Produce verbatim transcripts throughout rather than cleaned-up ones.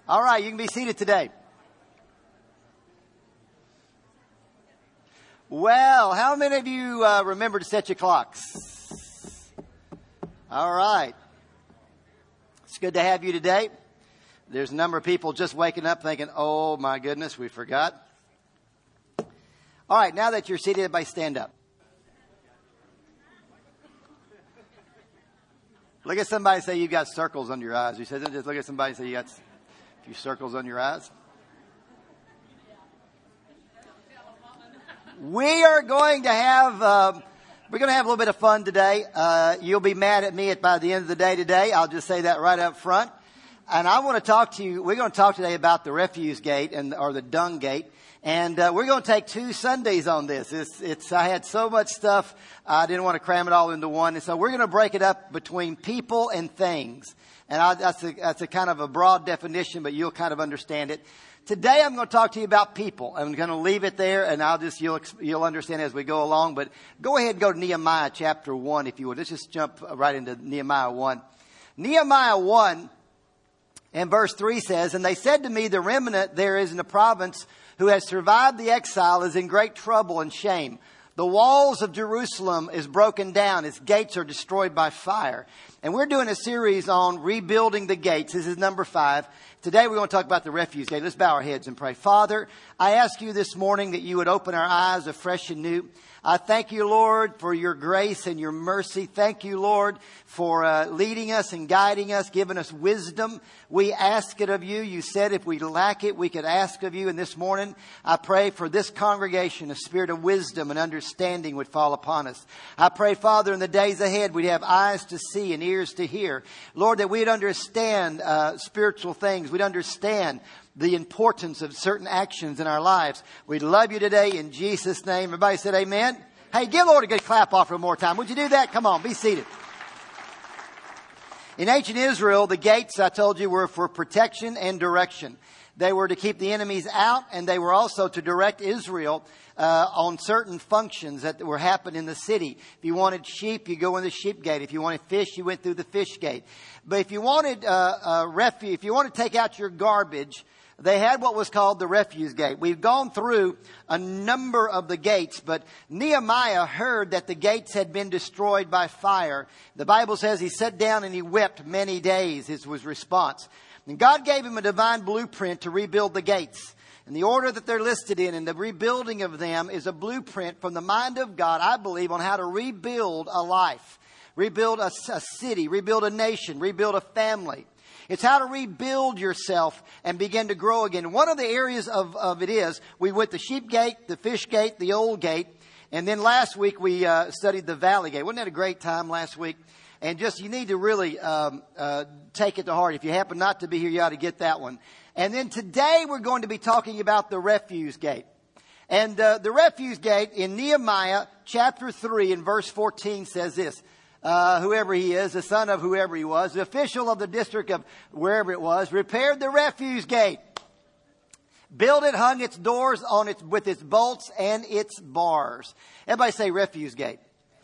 All right, you can be seated today. Well, how many of you uh, remember to set your clocks? All right. It's good to have you today. There's a number of people just waking up thinking, oh my goodness, we forgot. All right, now that you're seated, everybody stand up. Look at somebody and say you've got circles under your eyes. You said, just look at somebody and say you got a few circles under your eyes. We are going to have, uh, we're going to have a little bit of fun today. Uh, you'll be mad at me at by the end of the day today. I'll just say that right up front. And I want to talk to you, we're going to talk today about the refuse gate and, or the dung gate. And, uh, we're going to take two Sundays on this. It's, it's, I had so much stuff, I didn't want to cram it all into one. And so we're going to break it up between people and things. And I, that's a, that's a kind of a broad definition, but you'll kind of understand it. Today I'm going to talk to you about people. I'm going to leave it there, and I'll just, you'll, you'll understand as we go along. But go ahead and go to Nehemiah chapter one, if you would. Let's just jump right into Nehemiah one. Nehemiah one and verse three says, "And they said to me, the remnant there is in the province who has survived the exile is in great trouble and shame. The walls of Jerusalem is broken down. Its gates are destroyed by fire." And we're doing a series on rebuilding the gates. This is number five. Today we're going to talk about the refuse gate. Let's bow our heads and pray. Father, I ask you this morning that you would open our eyes afresh and new. I thank you, Lord, for your grace and your mercy. Thank you, Lord, for uh, leading us and guiding us, giving us wisdom. We ask it of you. You said if we lack it, we could ask of you. And this morning, I pray for this congregation, a spirit of wisdom and understanding would fall upon us. I pray, Father, in the days ahead, we'd have eyes to see and ears to hear. Lord, that we'd understand uh, spiritual things. We'd understand the importance of certain actions in our lives. We love you today in Jesus' name. Everybody said amen. Hey, give Lord a good clap off one more time. Would you do that? Come on, be seated. In ancient Israel, the gates, I told you, were for protection and direction. They were to keep the enemies out, and they were also to direct Israel uh, on certain functions that were happening in the city. If you wanted sheep, you go in the sheep gate. If you wanted fish, you went through the fish gate. But if you wanted uh, uh, refuge, if you wanted to take out your garbage, they had what was called the refuse gate. We've gone through a number of the gates, but Nehemiah heard that the gates had been destroyed by fire. The Bible says he sat down and he wept many days, is his response. And God gave him a divine blueprint to rebuild the gates. And the order that they're listed in and the rebuilding of them is a blueprint from the mind of God, I believe, on how to rebuild a life, rebuild a, a city, rebuild a nation, rebuild a family. It's how to rebuild yourself and begin to grow again. One of the areas of, of it is, we went the sheep gate, the fish gate, the old gate. And then last week we uh, studied the valley gate. Wasn't that a great time last week? And just, you need to really um, uh, take it to heart. If you happen not to be here, you ought to get that one. And then today we're going to be talking about the refuse gate. And uh, the refuse gate in Nehemiah chapter three and verse fourteen says this. Uh, whoever he is, the son of whoever he was, the official of the district of wherever it was, repaired the refuse gate, built it, hung its doors on its, with its bolts and its bars. Everybody say refuse gate.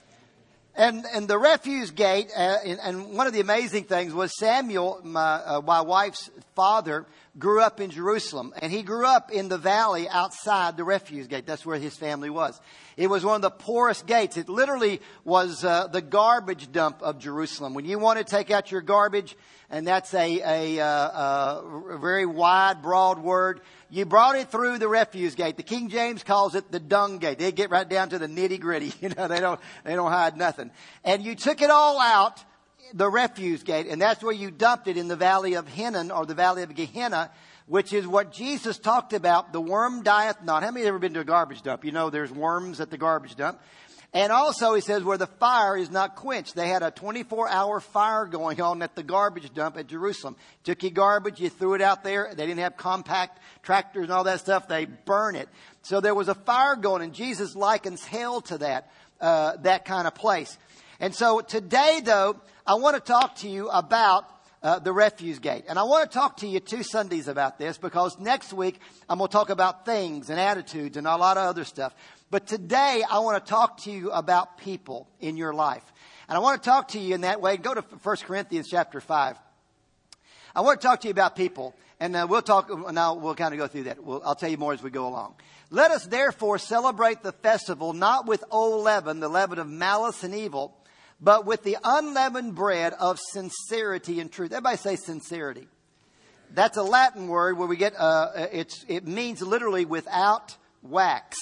And, and the refuse gate, uh, and, and one of the amazing things was Samuel, my, uh, my wife's father, grew up in Jerusalem. And he grew up in the valley outside the refuse gate. That's where his family was. It was one of the poorest gates. It literally was uh, the garbage dump of Jerusalem. When you want to take out your garbage, and that's a, a, uh, a very wide, broad word, you brought it through the refuse gate. The King James calls it the dung gate. They get right down to the nitty gritty. You know, they don't, they don't hide nothing. And you took it all out, the refuse gate, and that's where you dumped it in the valley of Hinnom, or the valley of Gehenna, which is what Jesus talked about. The worm dieth not. How many have ever been to a garbage dump? You know, there's worms at the garbage dump. And also, he says, where the fire is not quenched. They had a twenty-four hour fire going on at the garbage dump at Jerusalem. Took your garbage, you threw it out there. They didn't have compact tractors and all that stuff. They burn it. So there was a fire going, and Jesus likens hell to that, uh, that kind of place. And so today, though, I want to talk to you about Uh, the refuse gate. And I want to talk to you two Sundays about this, because next week I'm going to talk about things and attitudes and a lot of other stuff. But today I want to talk to you about people in your life. And I want to talk to you in that way. Go to First Corinthians chapter five. I want to talk to you about people. And uh, we'll talk, now we'll kind of go through that. We'll, I'll tell you more as we go along. Let us therefore celebrate the festival not with old leaven, the leaven of malice and evil, but with the unleavened bread of sincerity and truth. Everybody say sincerity. That's a Latin word where we get, uh, it's, it means literally without wax.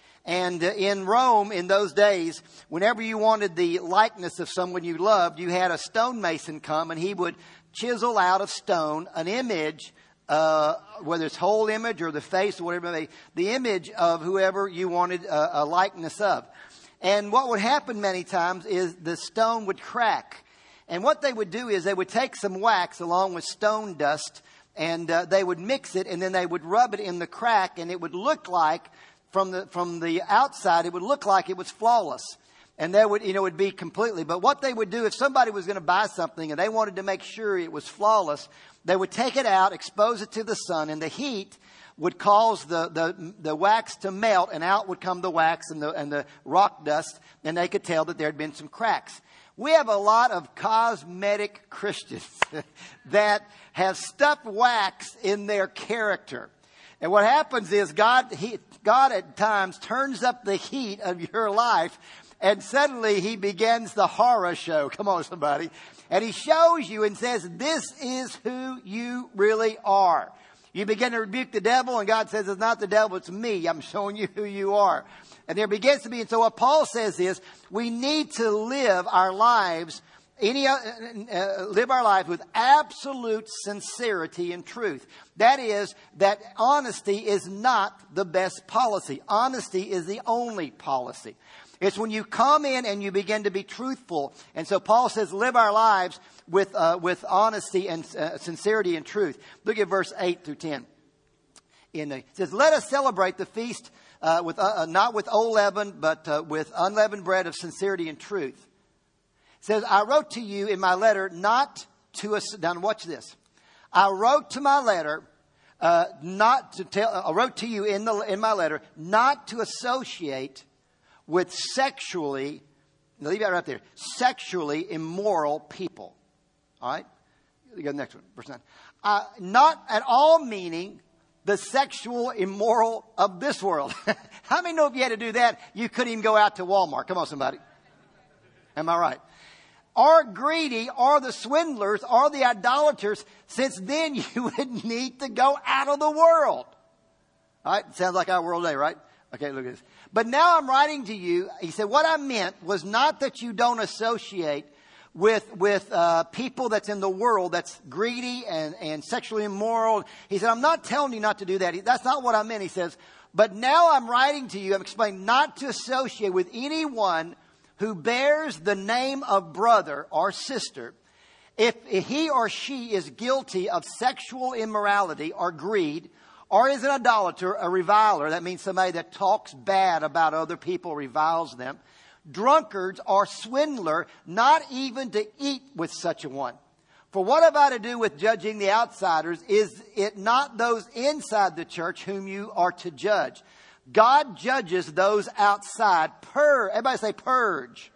And uh, in Rome in those days, whenever you wanted the likeness of someone you loved, you had a stonemason come and he would chisel out of stone an image, uh, whether it's whole image or the face or whatever it may be, the image of whoever you wanted a, a likeness of. And what would happen many times is the stone would crack. And what they would do is they would take some wax along with stone dust and uh, they would mix it and then they would rub it in the crack and it would look like from the from the outside, it would look like it was flawless. And there would, you know, it would be completely. But what they would do if somebody was going to buy something and they wanted to make sure it was flawless, they would take it out, expose it to the sun, and the heat would cause the, the, the wax to melt, and out would come the wax and the, and the rock dust, and they could tell that there had been some cracks. We have a lot of cosmetic Christians that have stuffed wax in their character. And what happens is God, he, God at times turns up the heat of your life, and suddenly he begins the horror show. Come on, somebody. And he shows you and says, this is who you really are. You begin to rebuke the devil, and God says, it's not the devil, it's me. I'm showing you who you are. And there begins to be, and so what Paul says is, we need to live our lives, any, uh, uh, live our lives with absolute sincerity and truth. That is, that honesty is not the best policy. Honesty is the only policy. It's when you come in and you begin to be truthful. And so Paul says, live our lives with uh, with honesty and uh, sincerity and truth. Look at verse eight through ten. In the, it says, let us celebrate the feast uh, with uh, not with old leaven, but uh, with unleavened bread of sincerity and truth. It says, I wrote to you in my letter not to us. Now watch this. I wrote to my letter uh, not to tell. I wrote to you in the in my letter not to associate with sexually, leave that right there, sexually immoral people. All right? You go to the next one, verse nine. Uh, not at all meaning the sexual immoral of this world. How many know if you had to do that, you couldn't even go out to Walmart? Come on, somebody. Am I right? Or greedy, or the swindlers, or the idolaters, since then you would need to go out of the world. All right? Sounds like our world today, right? Okay, look at this. But now I'm writing to you. He said, what I meant was not that you don't associate with with uh, people that's in the world that's greedy and, and sexually immoral. He said, I'm not telling you not to do that. That's not what I meant. He says, but now I'm writing to you. I'm explaining not to associate with anyone who bears the name of brother or sister if, if he or she is guilty of sexual immorality or greed, or is an idolater, a reviler. That means somebody that talks bad about other people, reviles them. Drunkards or swindler, not even to eat with such a one. For what have I to do with judging the outsiders? Is it not those inside the church whom you are to judge? God judges those outside. Purge. Everybody say purge.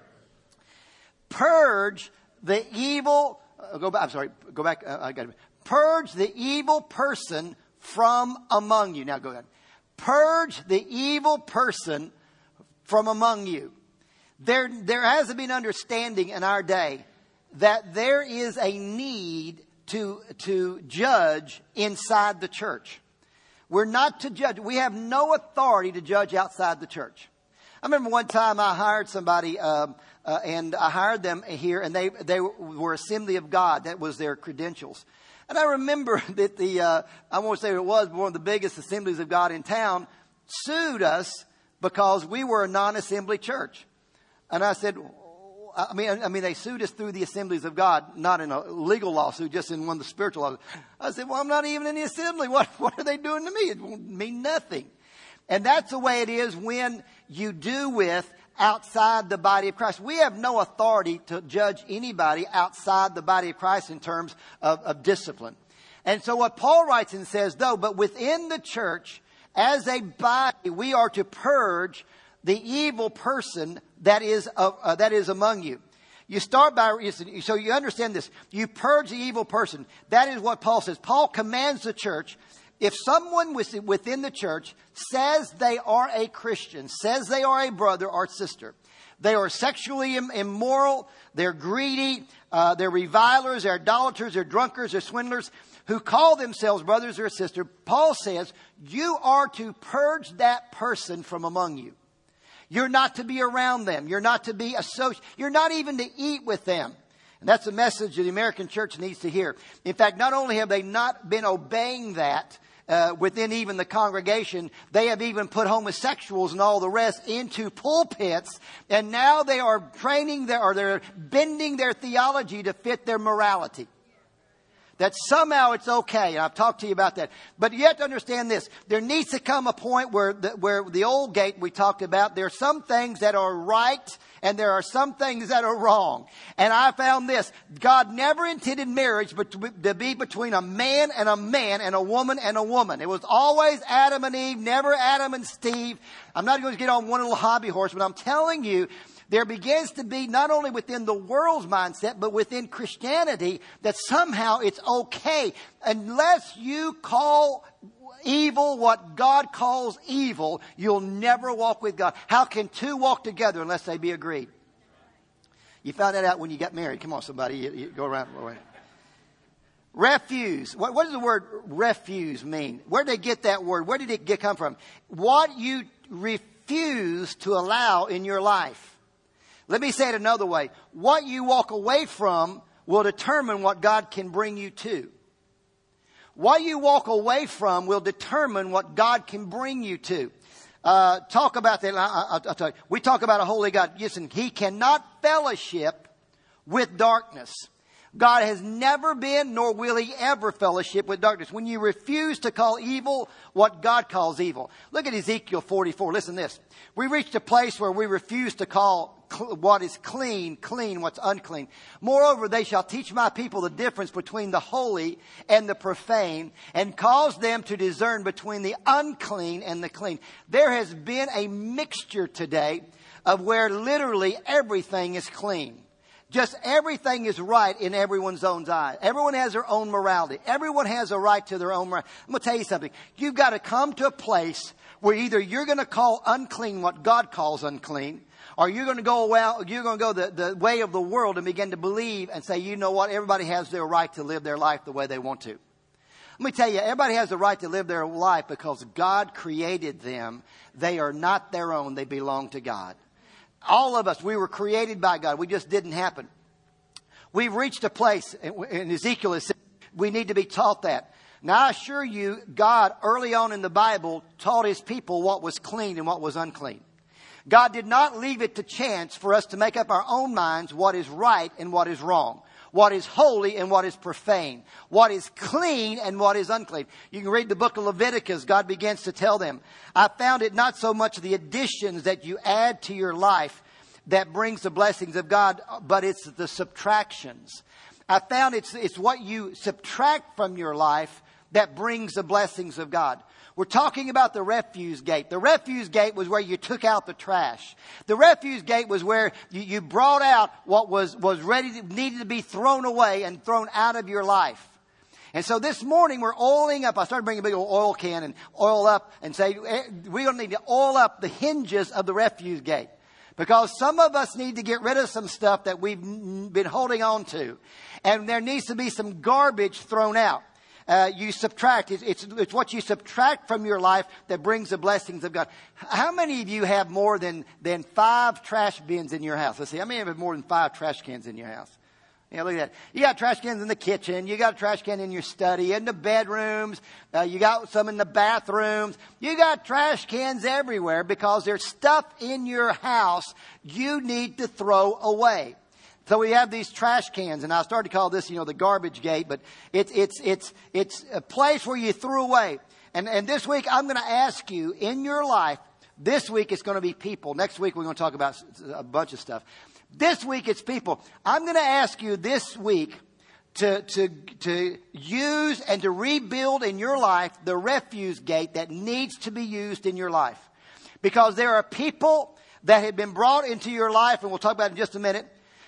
Purge the evil. Uh, go back. I'm sorry. Go back. Uh, I got it. Purge the evil person from among you. Now go ahead. Purge the evil person from among you. There, there has to be an understanding in our day that there is a need to, to judge inside the church. We're not to judge. We have no authority to judge outside the church. I remember one time I hired somebody, um, uh, and I hired them here, and they, they were Assembly of God. That was their credentials. And I remember that the, uh, I won't say it was, but one of the biggest Assemblies of God in town sued us because we were a non-assembly church. And I said, I mean, I mean, they sued us through the Assemblies of God, not in a legal lawsuit, just in one of the spiritual lawsuits. I said, well, I'm not even in the assembly. What, what are they doing to me? It won't mean nothing. And that's the way it is when you do with outside the body of Christ. We have no authority to judge anybody outside the body of Christ in terms of, of discipline. And so what Paul writes and says, though, but within the church, as a body, we are to purge the evil person that is uh, uh, that is among you. You start by, so you understand this. You purge the evil person. That is what Paul says. Paul commands the church. If someone within the church says they are a Christian, says they are a brother or sister, they are sexually immoral, they're greedy, uh, they're revilers, they're idolaters, they're drunkards, they're swindlers, who call themselves brothers or sisters, Paul says, you are to purge that person from among you. You're not to be around them. You're not to be associated. You're not even to eat with them. And that's a message that the American church needs to hear. In fact, not only have they not been obeying that uh, within even the congregation, they have even put homosexuals and all the rest into pulpits. And now they are training their, or they're bending their theology to fit their morality. That somehow it's okay. And I've talked to you about that. But you have to understand this. There needs to come a point where the, where the old gate we talked about, there are some things that are right and there are some things that are wrong. And I found this. God never intended marriage but to, to be between a man and a man and a woman and a woman. It was always Adam and Eve, never Adam and Steve. I'm not going to get on one little hobby horse, but I'm telling you, there begins to be not only within the world's mindset, but within Christianity, that somehow it's okay. Unless you call evil what God calls evil, you'll never walk with God. How can two walk together unless they be agreed? You found that out when you got married. Come on, somebody. You, you go around. Refuse. What, what does the word refuse mean? Where did they get that word? Where did it get, come from? What you refuse to allow in your life. Let me say it another way. What you walk away from will determine what God can bring you to. What you walk away from will determine what God can bring you to. Uh, talk about that. I, I, I'll tell you. We talk about a holy God. Listen, He cannot fellowship with darkness. God has never been, nor will He ever fellowship with darkness. When you refuse to call evil what God calls evil. Look at Ezekiel forty-four. Listen to this. We reached a place where we refuse to call what is clean, clean, what's unclean. Moreover, they shall teach my people the difference between the holy and the profane, and cause them to discern between the unclean and the clean. There has been a mixture today of where literally everything is clean. Just everything is right in everyone's own eyes. Everyone has their own morality. Everyone has a right to their own morality. I'm going to tell you something. You've got to come to a place where either you're going to call unclean what God calls unclean, or you're going to go well, you're going to go the, the way of the world and begin to believe and say, you know what, everybody has their right to live their life the way they want to. Let me tell you, everybody has the right to live their life because God created them. They are not their own. They belong to God. All of us, we were created by God. We just didn't happen. We've reached a place, and Ezekiel said, we need to be taught that. Now, I assure you, God, early on in the Bible, taught His people what was clean and what was unclean. God did not leave it to chance for us to make up our own minds what is right and what is wrong, what is holy and what is profane, what is clean and what is unclean. You can read the book of Leviticus. God begins to tell them, I found it not so much the additions that you add to your life that brings the blessings of God, but it's the subtractions. I found it's, it's what you subtract from your life that brings the blessings of God. We're talking about the refuse gate. The refuse gate was where you took out the trash. The refuse gate was where you, you brought out what was, was ready to, needed to be thrown away and thrown out of your life. And so this morning we're oiling up. I started bringing a big old oil can and oil up and say, we're going to need to oil up the hinges of the refuse gate. Because some of us need to get rid of some stuff that we've been holding on to. And there needs to be some garbage thrown out. Uh, you subtract. It's, it's, it's what you subtract from your life that brings the blessings of God. How many of you have more than, than five trash bins in your house? Let's see. How many have more than five trash cans in your house? Yeah, look at that. You got trash cans in the kitchen. You got a trash can in your study, in the bedrooms. Uh, you got some in the bathrooms. You got trash cans everywhere because there's stuff in your house you need to throw away. So we have these trash cans, and I started to call this, you know, the garbage gate, but it's, it's, it's, it's a place where you threw away. And, and this week I'm going to ask you in your life, this week it's going to be people. Next week we're going to talk about a bunch of stuff. This week it's people. I'm going to ask you this week to, to, to use and to rebuild in your life the refuse gate that needs to be used in your life. Because there are people that have been brought into your life, and we'll talk about it in just a minute,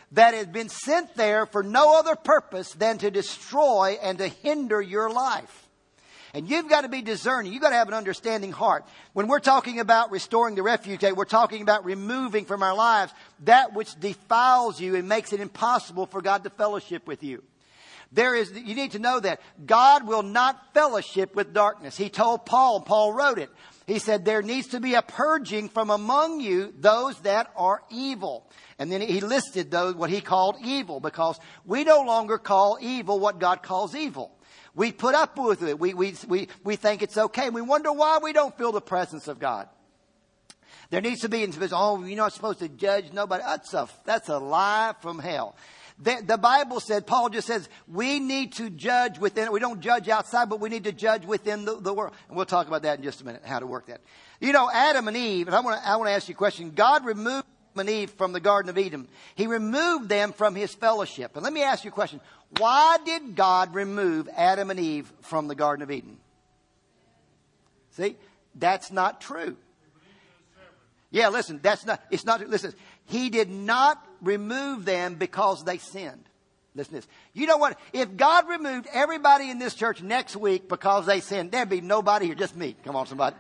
that has been sent there for no other purpose than to destroy and to hinder your life. And you've got to be discerning. You've got to have an understanding heart. When we're talking about restoring the refuge, we're talking about removing from our lives that which defiles you and makes it impossible for God to fellowship with you. There is, you need to know that God will not fellowship with darkness. He told Paul, and Paul wrote it. He said there needs to be a purging from among you those that are evil. And then he listed those, what he called evil, because we no longer call evil what God calls evil. We put up with it. We, we, we, we think it's okay. We wonder why we don't feel the presence of God. There needs to be, oh, you're not supposed to judge nobody. That's a, that's a lie from hell. The, the Bible said, Paul just says, we need to judge within, we don't judge outside, but we need to judge within the, the world. And we'll talk about that in just a minute, how to work that. You know, Adam and Eve, and I want to, I want to ask you a question. God removed Adam and Eve from the Garden of Eden. He removed them from his fellowship. And let me ask you a question. Why did God remove Adam and Eve from the Garden of Eden? See, that's not true. Yeah, listen, that's not, it's not, listen, he did not remove them because they sinned. Listen to this. You know what? If God removed everybody in this church next week because they sinned, there'd be nobody here, just me. Come on, somebody.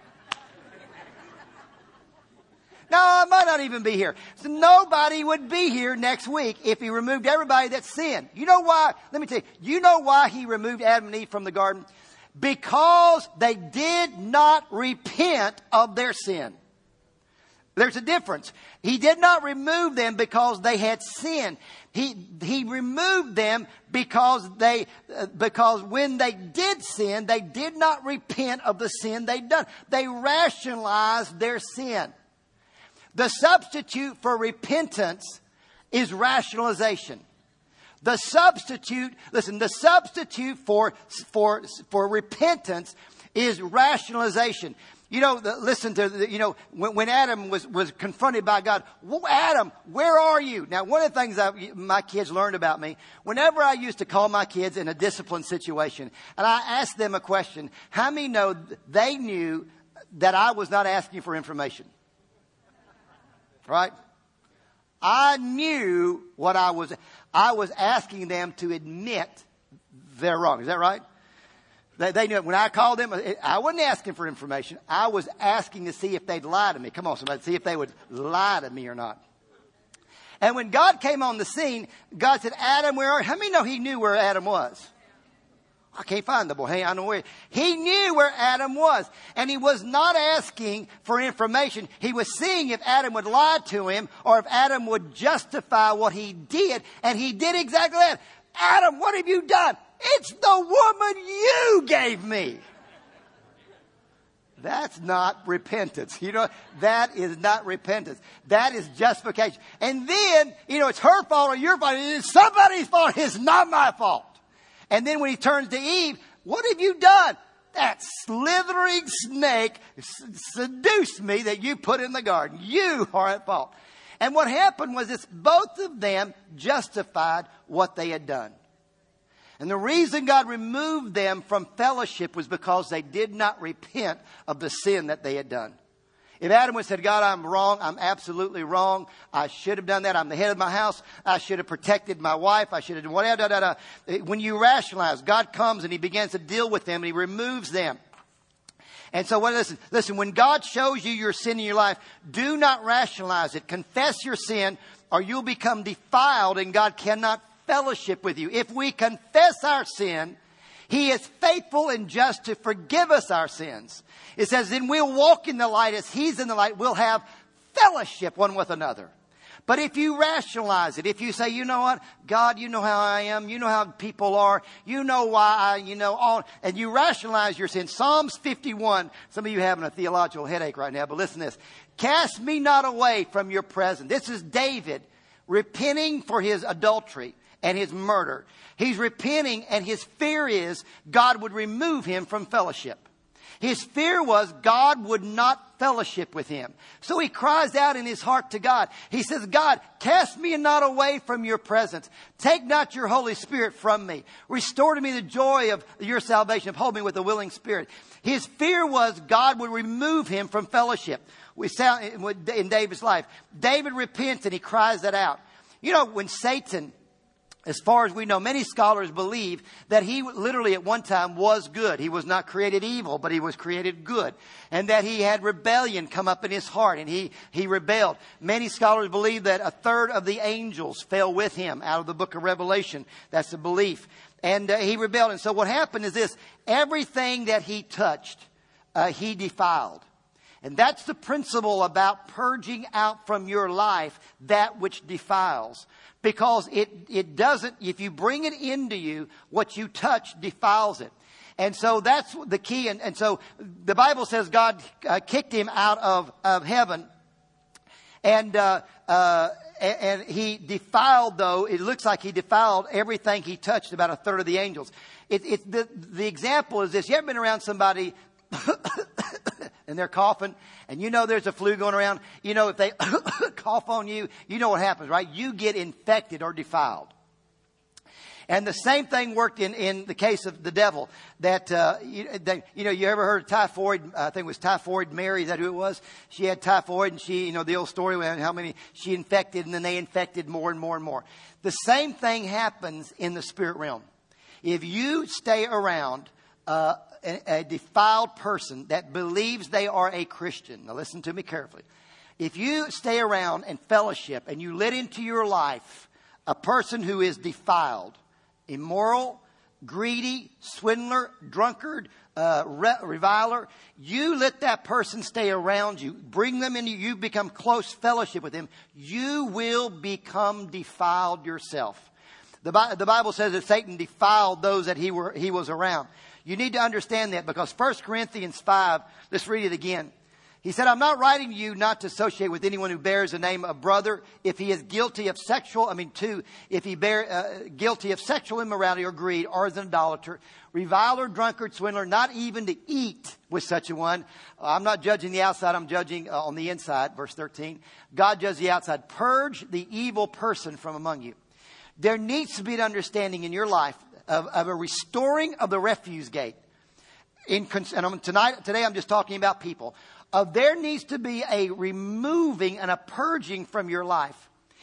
No, I might not even be here. So nobody would be here next week if he removed everybody that sinned. You know why? Let me tell you. You know why he removed Adam and Eve from the garden? Because they did not repent of their sin. There's a difference. He did not remove them because they had sinned. He, he removed them because they, uh, because when they did sin, they did not repent of the sin they'd done. They rationalized their sin. The substitute for repentance is rationalization. The substitute, listen, the substitute for, for, for repentance is rationalization. You know, the, listen to, the, you know, when, when Adam was, was confronted by God, Adam, where are you? Now, one of the things I, my kids learned about me, whenever I used to call my kids in a disciplined situation, and I asked them a question, how many know they knew that I was not asking for information? Right? I knew what I was, I was asking them to admit they're wrong. Is that right? They, they knew it. When I called them, I wasn't asking for information. I was asking to see if they'd lie to me. Come on, somebody, see if they would lie to me or not. And when God came on the scene, God said, Adam, where are you? How many know he knew where Adam was? I can't find the boy. Hey, I know where. He knew where Adam was. And he was not asking for information. He was seeing if Adam would lie to him or if Adam would justify what he did. And he did exactly that. Adam, what have you done? It's the woman you gave me. That's not repentance. You know, that is not repentance. That is justification. And then, you know, it's her fault or your fault. It's somebody's fault. It's not my fault. And then when he turns to Eve, what have you done? That slithering snake seduced me that you put in the garden. You are at fault. And what happened was this, both of them justified what they had done. And the reason God removed them from fellowship was because they did not repent of the sin that they had done. If Adam would have said, God, I'm wrong. I'm absolutely wrong. I should have done that. I'm the head of my house. I should have protected my wife. I should have done whatever. Da, da, da. When you rationalize, God comes and he begins to deal with them and he removes them. And so, well, listen, listen, when God shows you your sin in your life, do not rationalize it. Confess your sin or you'll become defiled and God cannot fellowship with you. If we confess our sin, he is faithful and just to forgive us our sins. It says, then we'll walk in the light as he's in the light. We'll have fellowship one with another. But if you rationalize it, if you say, you know what, God, you know how I am. You know how people are. You know why I, you know, all, and you rationalize your sin. Psalms fifty-one. Some of you are having a theological headache right now, but listen to this. Cast me not away from your presence. This is David repenting for his adultery and his murder. He's repenting and his fear is God would remove him from fellowship. His fear was God would not fellowship with him. So he cries out in his heart to God. He says, God, cast me not away from your presence. Take not your Holy Spirit from me. Restore to me the joy of your salvation. Uphold me with a willing spirit. His fear was God would remove him from fellowship. We saw in David's life. David repents and he cries that out. You know, when Satan, as far as we know, many scholars believe that he literally at one time was good. He was not created evil, but he was created good. And that he had rebellion come up in his heart, and he, he rebelled. Many scholars believe that a third of the angels fell with him out of the book of Revelation. That's the belief. And uh, he rebelled. And so what happened is this: everything that he touched, uh, he defiled. And that's the principle about purging out from your life that which defiles. Because it, it doesn't, if you bring it into you, what you touch defiles it. And so that's the key. And, and so the Bible says God uh, kicked him out of, of heaven. And, uh, uh, and he defiled, though, it looks like he defiled everything he touched, about a third of the angels. It, it, the, the example is this: you ever been around somebody and they're coughing, and you know there's a flu going around? You know, if they cough on you, you know what happens, right? You get infected or defiled. And the same thing worked in, in the case of the devil. That, uh, you, they, you know, you ever heard of typhoid? I think it was Typhoid Mary. Is that who it was? She had typhoid, and she, you know, the old story, how many she infected, and then they infected more and more and more. The same thing happens in the spirit realm. If you stay around uh, a, a defiled person that believes they are a Christian, now listen to me carefully. If you stay around and fellowship, and you let into your life a person who is defiled, immoral, greedy, swindler, drunkard, uh, re- reviler, you let that person stay around you, bring them into you, become close fellowship with them, you will become defiled yourself. The, Bi- the Bible says that Satan defiled those that he were he was around. You need to understand that, because First Corinthians five, let's read it again. He said, I'm not writing to you not to associate with anyone who bears the name of brother if he is guilty of sexual, I mean, two, if he bear, uh, guilty of sexual immorality or greed, or is an idolater, reviler, drunkard, swindler, not even to eat with such a one. Uh, I'm not judging the outside, I'm judging uh, on the inside, verse thirteen. God judges the outside. Purge the evil person from among you. There needs to be an understanding in your life of, of a restoring of the refuse gate. In, and I'm, tonight, today I'm just talking about people. Of there needs to be a removing and a purging from your life.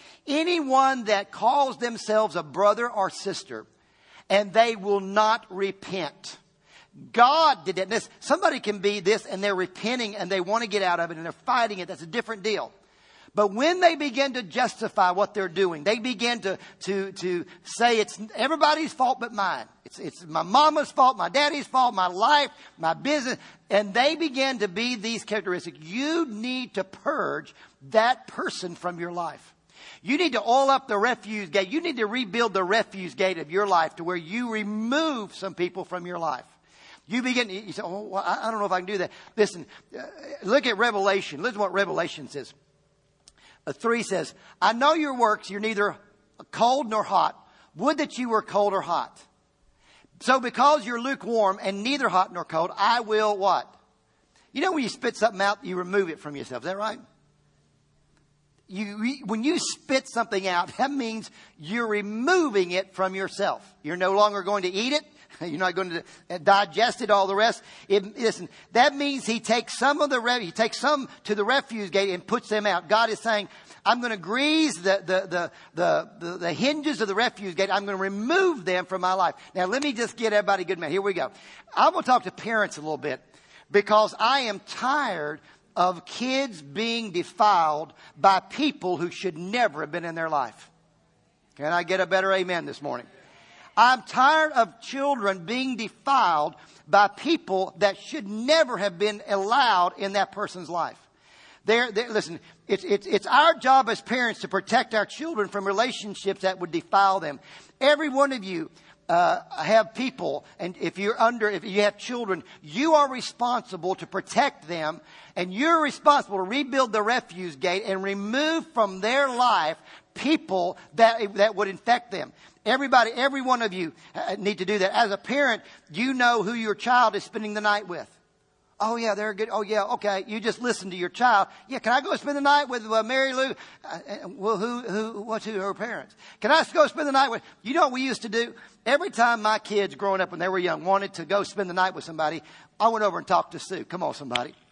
Anyone that calls themselves a brother or sister and they will not repent. God did that. This, somebody can be this and they're repenting and they want to get out of it and they're fighting it. That's a different deal. But when they begin to justify what they're doing, they begin to, to, to say it's everybody's fault but mine. It's, it's my mama's fault, my daddy's fault, my life, my business. And they begin to be these characteristics. You need to purge that person from your life. You need to oil up the refuse gate. You need to rebuild the refuse gate of your life to where you remove some people from your life. You begin, you say, oh, well, I don't know if I can do that. Listen, uh, look at Revelation. Listen to what Revelation says. Uh, three says, I know your works, you're neither cold nor hot. Would that you were cold or hot. So because you're lukewarm and neither hot nor cold, I will what? You know when you spit something out, you remove it from yourself. Is that right? You, when you spit something out, that means you're removing it from yourself. You're no longer going to eat it. You're not going to digest it, all the rest. It, listen, that means he takes some of the, he takes some to the refuse gate and puts them out. God is saying, I'm going to grease the, the, the, the, the, the hinges of the refuse gate. I'm going to remove them from my life. Now, let me just get everybody good man. Here we go. I'm going to talk to parents a little bit because I am tired of kids being defiled by people who should never have been in their life. Can I get a better amen this morning? I'm tired of children being defiled by people that should never have been allowed in that person's life. They're, they're, listen, it's, it's, it's our job as parents to protect our children from relationships that would defile them. Every one of you uh, have people, and if you're under, if you have children, you are responsible to protect them, and you're responsible to rebuild the refuse gate and remove from their life people that that would infect them. Everybody, every one of you need to do that. As a parent, you know who your child is spending the night with. Oh, yeah, they're good. Oh, yeah, okay. You just listen to your child. Yeah, can I go spend the night with uh, Mary Lou? Uh, well, who, who, what's who her parents? Can I go spend the night with? You know what we used to do? Every time my kids growing up when they were young wanted to go spend the night with somebody, I went over and talked to Sue. Come on, somebody.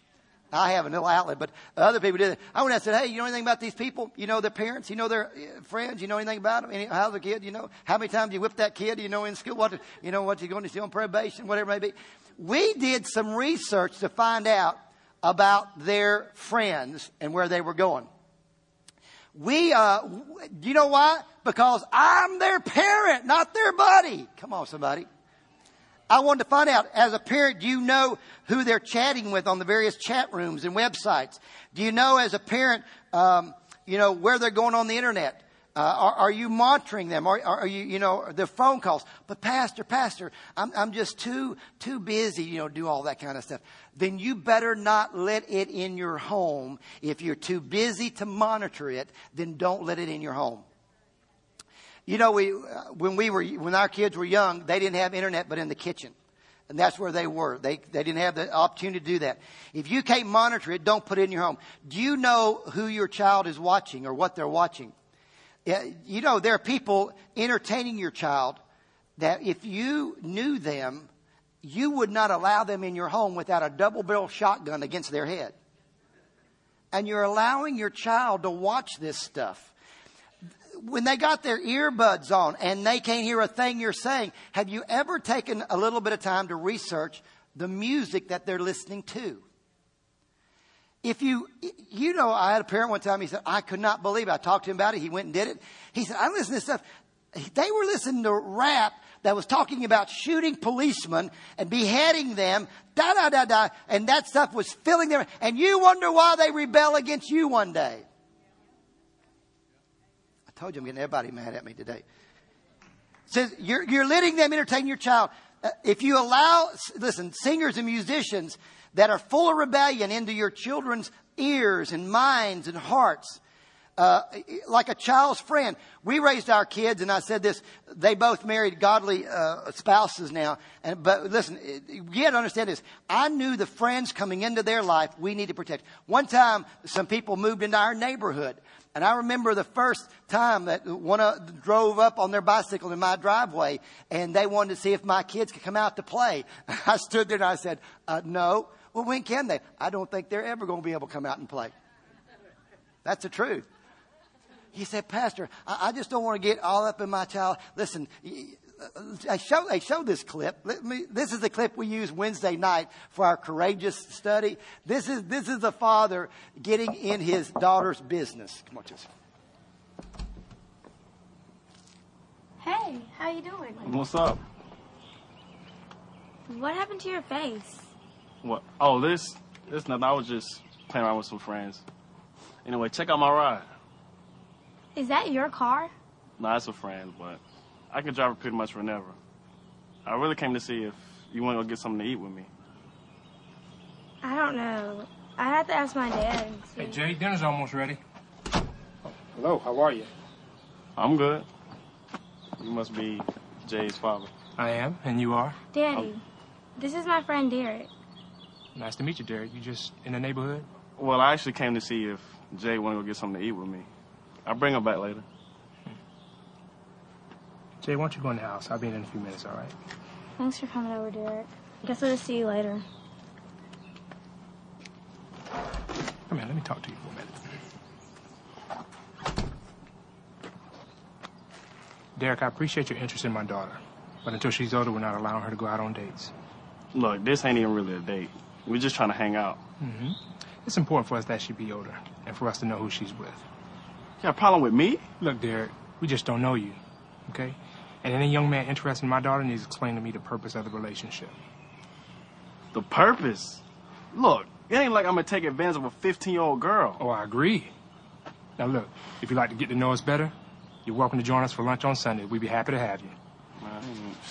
I have a little outlet, but other people did it. I went and said, hey, you know anything about these people? You know their parents? You know their friends? You know anything about them? Any, how's the kid? You know, how many times you whipped that kid? You know, in school, what, you know, what you're going to see on probation, whatever it may be. We did some research to find out about their friends and where they were going. We, uh, do you know why? Because I'm their parent, not their buddy. Come on, somebody. I wanted to find out, as a parent, do you know who they're chatting with on the various chat rooms and websites? Do you know, as a parent, um, you know, where they're going on the internet? Uh, are, are you monitoring them? Are, are you, you know, the phone calls? But pastor, pastor, I'm, I'm just too, too busy, you know, do all that kind of stuff. Then you better not let it in your home. If you're too busy to monitor it, then don't let it in your home. You know, we, when we were, when our kids were young, they didn't have internet but in the kitchen. And that's where they were. They, they didn't have the opportunity to do that. If you can't monitor it, don't put it in your home. Do you know who your child is watching or what they're watching? You know, there are people entertaining your child that if you knew them, you would not allow them in your home without a double-barrel shotgun against their head. And you're allowing your child to watch this stuff. When they got their earbuds on and they can't hear a thing you're saying, have you ever taken a little bit of time to research the music that they're listening to? If you, you know, I had a parent one time, he said, I could not believe it. I talked to him about it. He went and did it. He said, I listened to this stuff. They were listening to rap that was talking about shooting policemen and beheading them, da, da, da, da. And that stuff was filling their, and you wonder why they rebel against you one day. I told you I'm getting everybody mad at me today. It says, you're, you're letting them entertain your child. Uh, if you allow, listen, singers and musicians that are full of rebellion into your children's ears and minds and hearts, uh, like a child's friend. We raised our kids, and I said this, they both married godly uh, spouses now. And But listen, you have to understand this. I knew the friends coming into their life we need to protect. One time, some people moved into our neighborhood. And I remember the first time that one of, drove up on their bicycle in my driveway, and they wanted to see if my kids could come out to play. I stood there and I said, uh, no. Well, when can they? I don't think they're ever going to be able to come out and play. That's the truth. He said, Pastor, I, I just don't want to get all up in my child. Listen, I showed, I showed this clip. Let me, this is the clip we use Wednesday night for our courageous study. This is, this is the father getting in his daughter's business. Come on, Jesse. Hey, how you doing? What's up? What happened to your face? What? Oh, this? This nothing. I was just playing around with some friends. Anyway, check out my ride. Is that your car? No, that's a friend, but I can drive it pretty much whenever. I really came to see if you want to go get something to eat with me. I don't know. I have to ask my dad and see. Hey, Jay, dinner's almost ready. Hello, how are you? I'm good. You must be Jay's father. I am, and you are? Daddy, um, this is my friend Derek. Nice to meet you, Derek. You just in the neighborhood? Well, I actually came to see if Jay want to go get something to eat with me. I'll bring him back later. Hmm. Jay, why don't you go in the house? I'll be in in a few minutes, all right? Thanks for coming over, Derek. Guess I'll just see you later. Come here, let me talk to you for a minute. Derek, I appreciate your interest in my daughter, but until she's older, we're not allowing her to go out on dates. Look, this ain't even really a date. We're just trying to hang out. Mm-hmm. It's important for us that she be older and for us to know who she's with. You got a problem with me? Look, Derek, we just don't know you, okay? And any young man interested in my daughter needs to explain to me the purpose of the relationship. The purpose? Look, it ain't like I'm going to take advantage of a fifteen-year-old girl. Oh, I agree. Now, look, if you'd like to get to know us better, you're welcome to join us for lunch on Sunday. We'd be happy to have you. Man.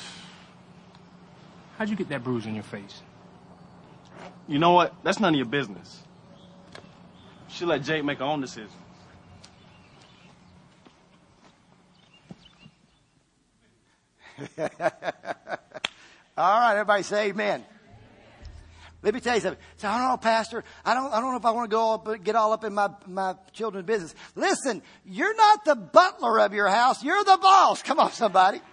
How'd you get that bruise on your face? You know what? That's none of your business. She let Jake make her own decision. All right, everybody say amen. Let me tell you something. So, I don't know, Pastor. I don't. I don't know if I want to go up, get all up in my my children's business. Listen, you're not the butler of your house. You're the boss. Come on, somebody.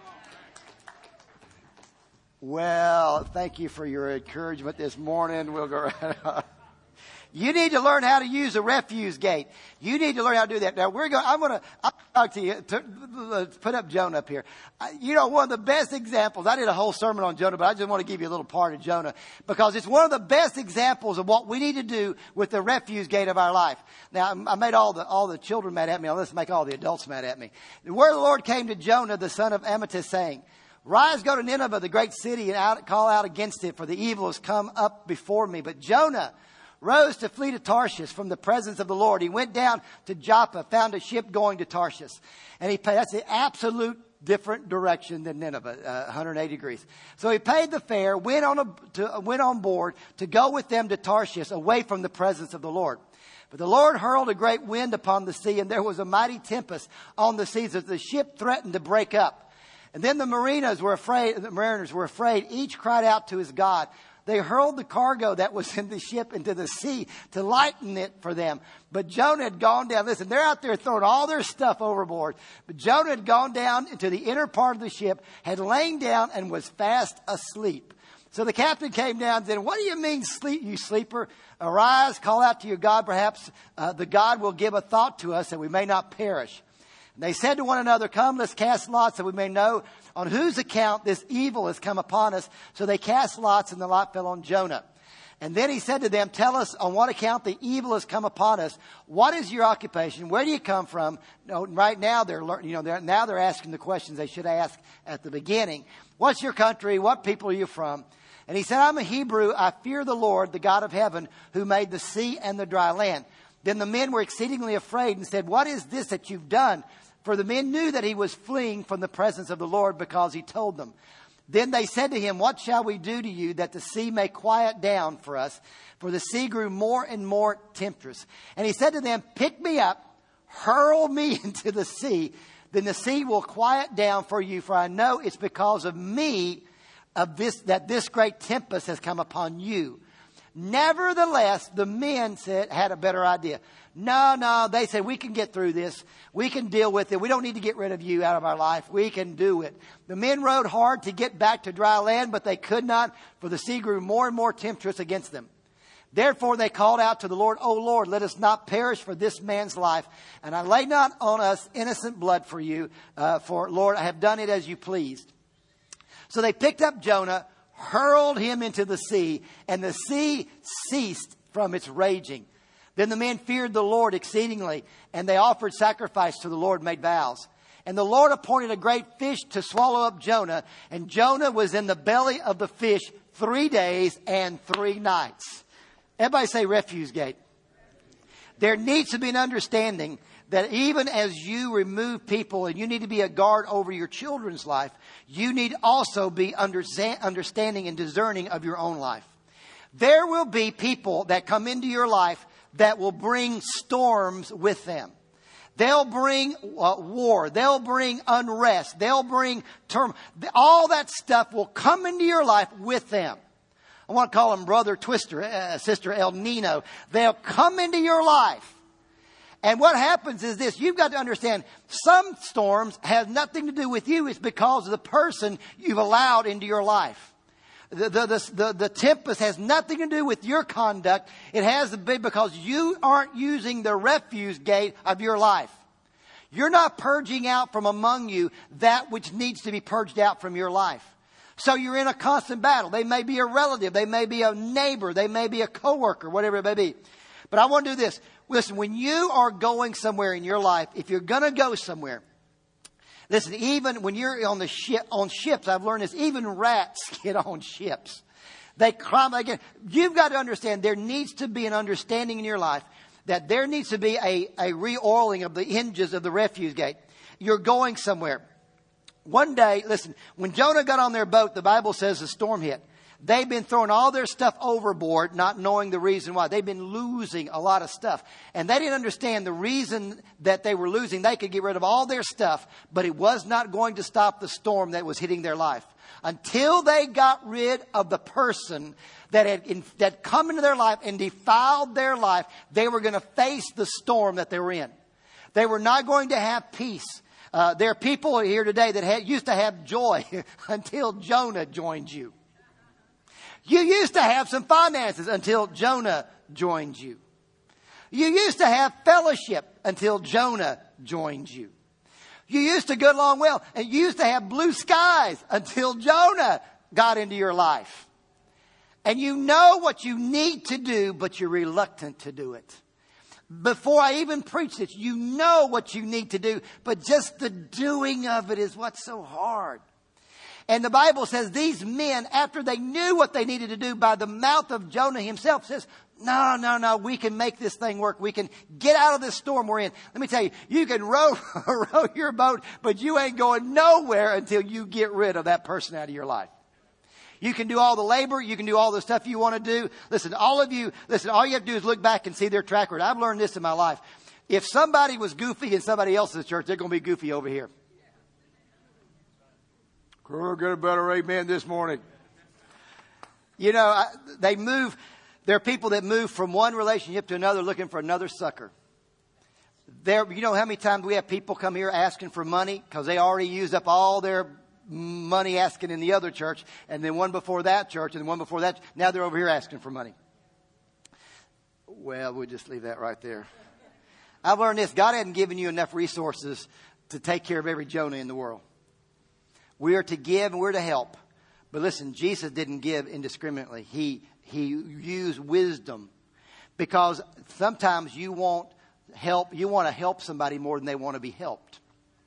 Well, thank you for your encouragement this morning. We'll go right on. You need to learn how to use a refuse gate. You need to learn how to do that. Now we're going, I'm going to, I'll talk to you, to, let's put up Jonah up here. You know, one of the best examples, I did a whole sermon on Jonah, but I just want to give you a little part of Jonah because it's one of the best examples of what we need to do with the refuse gate of our life. Now, I made all the, all the children mad at me. Let's make all the adults mad at me. The word of the Lord came to Jonah, the son of Amittai, saying, rise, go to Nineveh, the great city, and out, call out against it, for the evil has come up before me. But Jonah rose to flee to Tarshish from the presence of the Lord. He went down to Joppa, found a ship going to Tarshish. And he paid, that's the absolute different direction than Nineveh, uh, one hundred eighty degrees. So he paid the fare, went on, a, to, went on board to go with them to Tarshish, away from the presence of the Lord. But the Lord hurled a great wind upon the sea, and there was a mighty tempest on the seas as the ship threatened to break up. And then the mariners were afraid, the mariners were afraid. Each cried out to his God. They hurled the cargo that was in the ship into the sea to lighten it for them. But Jonah had gone down. Listen, they're out there throwing all their stuff overboard. But Jonah had gone down into the inner part of the ship, had lain down and was fast asleep. So the captain came down and said, what do you mean, sleep, you sleeper? Arise, call out to your God. Perhaps uh, the God will give a thought to us that we may not perish. And they said to one another, come, let's cast lots that we may know on whose account this evil has come upon us. So they cast lots, and the lot fell on Jonah. And then he said to them, tell us on what account the evil has come upon us. What is your occupation? Where do you come from? No, right now they're learning, you know, they're, now they're asking the questions they should ask at the beginning. What's your country? What people are you from? And he said, I'm a Hebrew. I fear the Lord, the God of heaven, who made the sea and the dry land. Then the men were exceedingly afraid and said, what is this that you've done? For the men knew that he was fleeing from the presence of the Lord, because he told them. Then they said to him, what shall we do to you that the sea may quiet down for us? For the sea grew more and more tempestuous. And he said to them, pick me up, hurl me into the sea. Then the sea will quiet down for you. For I know it's because of me of this that this great tempest has come upon you. Nevertheless, the men said, had a better idea. No, no, they said, we can get through this. We can deal with it. We don't need to get rid of you out of our life. We can do it. The men rowed hard to get back to dry land, but they could not, for the sea grew more and more tempestuous against them. Therefore they called out to the Lord, O Lord, let us not perish for this man's life. And I lay not on us innocent blood for you, uh, for Lord, I have done it as you pleased. So they picked up Jonah, hurled him into the sea, and the sea ceased from its raging. Then the men feared the Lord exceedingly, and they offered sacrifice to the Lord, made vows. And the Lord appointed a great fish to swallow up Jonah, and Jonah was in the belly of the fish three days and three nights. Everybody say refuse gate. There needs to be an understanding that even as you remove people and you need to be a guard over your children's life, you need also be understanding and discerning of your own life. There will be people that come into your life that will bring storms with them. They'll bring uh, war. They'll bring unrest. They'll bring term. All that stuff will come into your life with them. I want to call them Brother Twister, uh, Sister El Nino. They'll come into your life. And what happens is this. You've got to understand, some storms have nothing to do with you. It's because of the person you've allowed into your life. The, the, the, the, the tempest has nothing to do with your conduct. It has to be because you aren't using the refuse gate of your life. You're not purging out from among you that which needs to be purged out from your life. So you're in a constant battle. They may be a relative. They may be a neighbor. They may be a coworker, whatever it may be. But I want to do this. Listen, when you are going somewhere in your life, if you're going to go somewhere, listen, even when you're on the ship, on ships, I've learned this, even rats get on ships. They climb again. You've got to understand there needs to be an understanding in your life that there needs to be a, a re-oiling of the hinges of the refuse gate. You're going somewhere. One day, listen, when Jonah got on their boat, the Bible says the storm hit. They've been throwing all their stuff overboard, not knowing the reason why. They've been losing a lot of stuff. And they didn't understand the reason that they were losing. They could get rid of all their stuff, but it was not going to stop the storm that was hitting their life. Until they got rid of the person that had in, that come into their life and defiled their life, they were going to face the storm that they were in. They were not going to have peace. Uh, there are people here today that had, used to have joy until Jonah joined you. You used to have some finances until Jonah joined you. You used to have fellowship until Jonah joined you. You used to get along well, and you used to have blue skies until Jonah got into your life. And you know what you need to do, but you're reluctant to do it. Before I even preach this, you know what you need to do, but just the doing of it is what's so hard. And the Bible says these men, after they knew what they needed to do by the mouth of Jonah himself, says, no, no, no, we can make this thing work. We can get out of this storm we're in. Let me tell you, you can row, row your boat, but you ain't going nowhere until you get rid of that person out of your life. You can do all the labor. You can do all the stuff you want to do. Listen, all of you, listen, all you have to do is look back and see their track record. I've learned this in my life. If somebody was goofy in somebody else's church, they're going to be goofy over here. We'll get a better amen this morning. You know, I, they move. There are people that move from one relationship to another looking for another sucker. There, you know how many times we have people come here asking for money because they already used up all their money asking in the other church, and then one before that church, and one before that. Now they're over here asking for money. Well, we'll just leave that right there. I've learned this. God hadn't given you enough resources to take care of every Jonah in the world. We are to give and we're to help. But listen, Jesus didn't give indiscriminately. He, he used wisdom. Because sometimes you want help, you want to help somebody more than they want to be helped.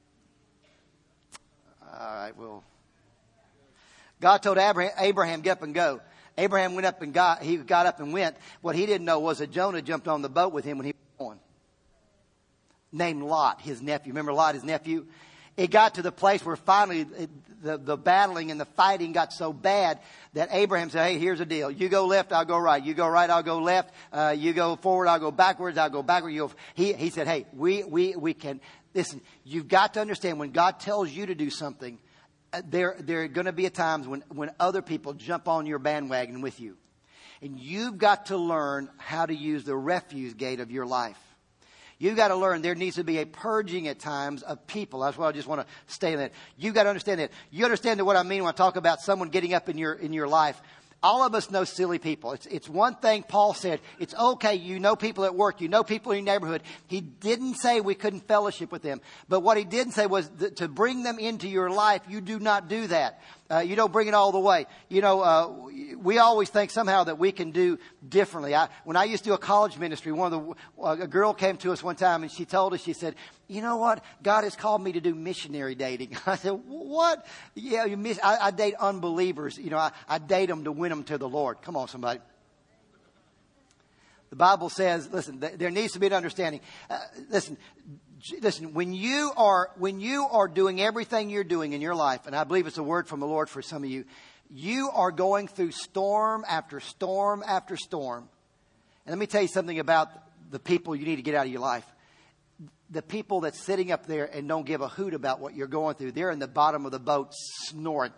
All right, well. God told Abraham, Abraham, get up and go. Abraham went up and got, he got up and went. What he didn't know was that Jonah jumped on the boat with him when he was going. Named Lot, his nephew. Remember Lot, his nephew? It got to the place where finally it, the, the battling and the fighting got so bad that Abraham said, hey, here's the deal. You go left, I'll go right. You go right, I'll go left. Uh, you go forward, I'll go backwards. I'll go backward. You go. He, he said, hey, we, we, we can. Listen, you've got to understand when God tells you to do something, uh, there, there are going to be times when, when other people jump on your bandwagon with you. And you've got to learn how to use the refuse gate of your life. You've got to learn there needs to be a purging at times of people. That's why I just want to stay in that. You've got to understand that. You understand that what I mean when I talk about someone getting up in your in your life. All of us know silly people. It's it's one thing Paul said. It's okay. You know people at work. You know people in your neighborhood. He didn't say we couldn't fellowship with them. But what he did say was that to bring them into your life, you do not do that. Uh, you don't bring it all the way. You know, uh, we always think somehow that we can do differently. I, when I used to do a college ministry, one of the, uh, a girl came to us one time and she told us, she said, you know what? God has called me to do missionary dating. I said, what? Yeah, you miss, I, I date unbelievers. You know, I, I date them to win them to the Lord. Come on, somebody. The Bible says, listen, th- there needs to be an understanding. Uh, listen, Listen, when you are when you are doing everything you're doing in your life, and I believe it's a word from the Lord for some of you, you are going through storm after storm after storm. And let me tell you something about the people you need to get out of your life. The people that's sitting up there and don't give a hoot about what you're going through, they're in the bottom of the boat snoring.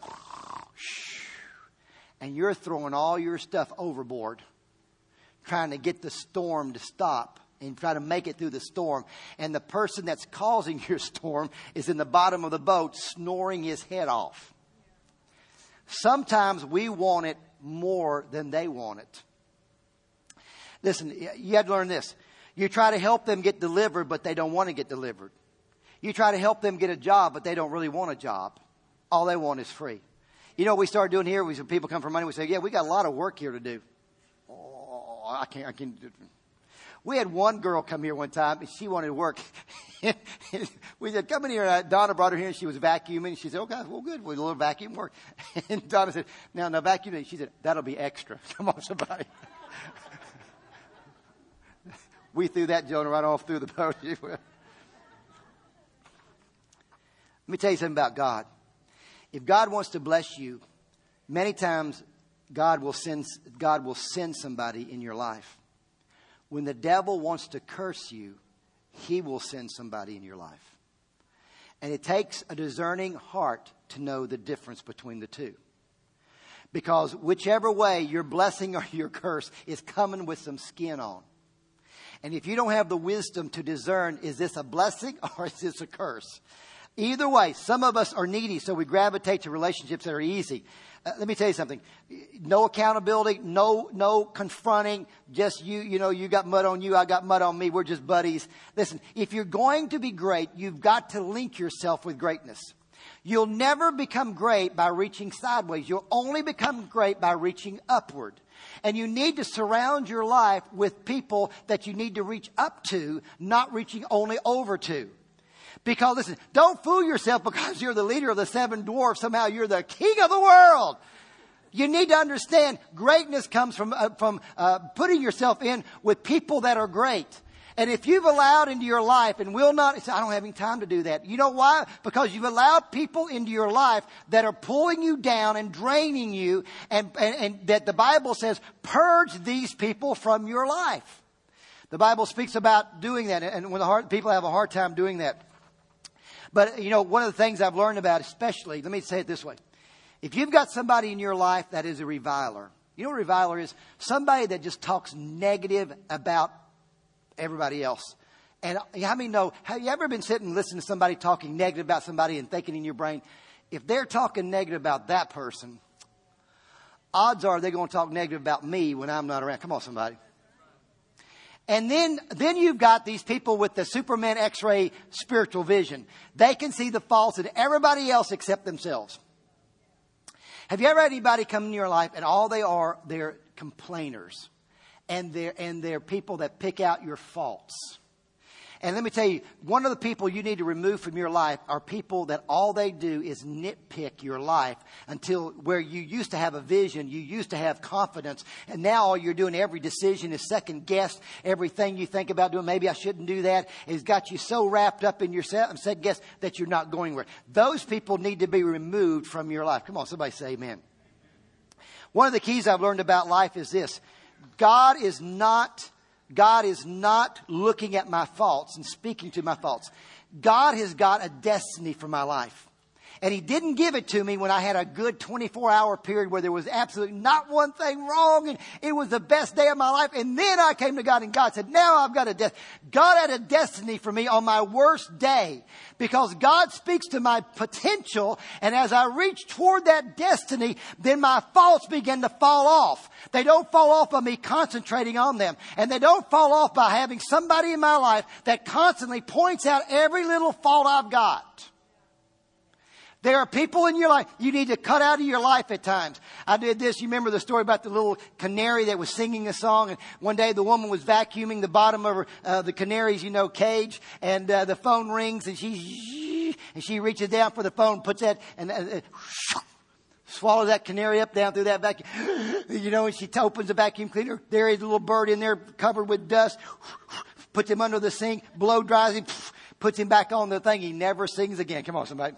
And you're throwing all your stuff overboard, trying to get the storm to stop. And try to make it through the storm. And the person that's causing your storm is in the bottom of the boat snoring his head off. Sometimes we want it more than they want it. Listen, you have to learn this. You try to help them get delivered, but they don't want to get delivered. You try to help them get a job, but they don't really want a job. All they want is free. You know what we started doing here? We, people come for money. We say, yeah, we got a lot of work here to do. Oh, I can't, I can't do it. We had one girl come here one time, and she wanted to work. We said, come in here. And Donna brought her here, and she was vacuuming. She said, okay, well, good. We'll do a little vacuum work. And Donna said, now, now, vacuuming. She said, that'll be extra. Come on, somebody. We threw that Jonah right off through the boat. Let me tell you something about God. If God wants to bless you, many times God will send, God will send somebody in your life. When the devil wants to curse you, he will send somebody in your life. And it takes a discerning heart to know the difference between the two. Because whichever way your blessing or your curse is coming with some skin on. And if you don't have the wisdom to discern, is this a blessing or is this a curse? Either way, some of us are needy, so we gravitate to relationships that are easy. Uh, let me tell you something. No accountability, no no confronting, just you, you know, you got mud on you, I got mud on me, we're just buddies. Listen, if you're going to be great, you've got to link yourself with greatness. You'll never become great by reaching sideways. You'll only become great by reaching upward. And you need to surround your life with people that you need to reach up to, not reaching only over to. Because listen, don't fool yourself because you're the leader of the seven dwarfs. Somehow you're the king of the world. You need to understand greatness comes from, uh, from uh, putting yourself in with people that are great. And if you've allowed into your life and will not, I don't have any time to do that. You know why? Because you've allowed people into your life that are pulling you down and draining you. And, and, and that the Bible says, purge these people from your life. The Bible speaks about doing that. And when the hard, people have a hard time doing that. But, you know, one of the things I've learned about, especially, let me say it this way. If you've got somebody in your life that is a reviler, you know what a reviler is? Somebody that just talks negative about everybody else. And how many know, have you ever been sitting and listening to somebody talking negative about somebody and thinking in your brain, if they're talking negative about that person, odds are they're going to talk negative about me when I'm not around. Come on, somebody. And then, then you've got these people with the Superman X-ray spiritual vision. They can see the faults in everybody else except themselves. Have you ever had anybody come into your life and all they are, they're complainers. And they're, and they're people that pick out your faults. And let me tell you, one of the people you need to remove from your life are people that all they do is nitpick your life until where you used to have a vision, you used to have confidence, and now all you're doing, every decision is second guessed. Everything you think about doing, maybe I shouldn't do that, has got you so wrapped up in yourself, second guess, that you're not going where. Those people need to be removed from your life. Come on, somebody say amen. One of the keys I've learned about life is this. God is not... God is not looking at my faults and speaking to my faults. God has got a destiny for my life. And He didn't give it to me when I had a good twenty-four hour period where there was absolutely not one thing wrong. And it was the best day of my life. And then I came to God and God said, now I've got a destiny. God had a destiny for me on my worst day. Because God speaks to my potential. And as I reach toward that destiny, then my faults begin to fall off. They don't fall off by me concentrating on them. And they don't fall off by having somebody in my life that constantly points out every little fault I've got. There are people in your life you need to cut out of your life at times. I did this. You remember the story about the little canary that was singing a song, and one day the woman was vacuuming the bottom of her, uh, the canary's, you know, cage, and uh, the phone rings, and she and she reaches down for the phone, puts that, and uh, uh, swallows that canary up down through that vacuum. You know, and she opens the vacuum cleaner. There is a little bird in there covered with dust. Puts him under the sink, blow dries him, puts him back on the thing. He never sings again. Come on, somebody.